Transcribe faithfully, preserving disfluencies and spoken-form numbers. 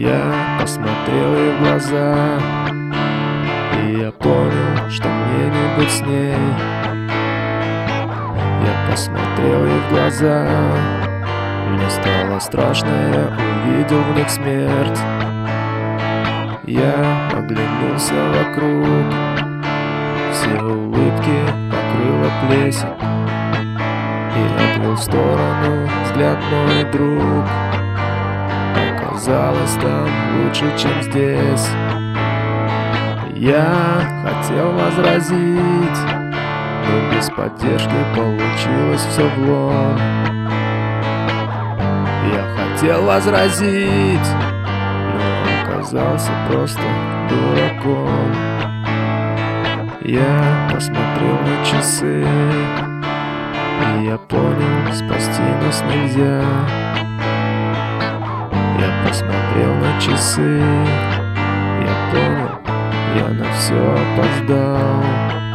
Я посмотрел ей в глаза, и я понял, что мне не быть с ней. Я посмотрел ей в глаза, мне стало страшно, я увидел в них смерть. Я оглянулся вокруг, все улыбки покрыла плесень, и отвел в сторону взгляд мой друг. Оказалось, там лучше, чем здесь. Я хотел возразить, но без поддержки получилось все влом. Я хотел возразить, но оказался просто дураком. Я посмотрел на часы, и я понял, спасти нас нельзя. Я посмотрел на часы, я понял, я на все опоздал.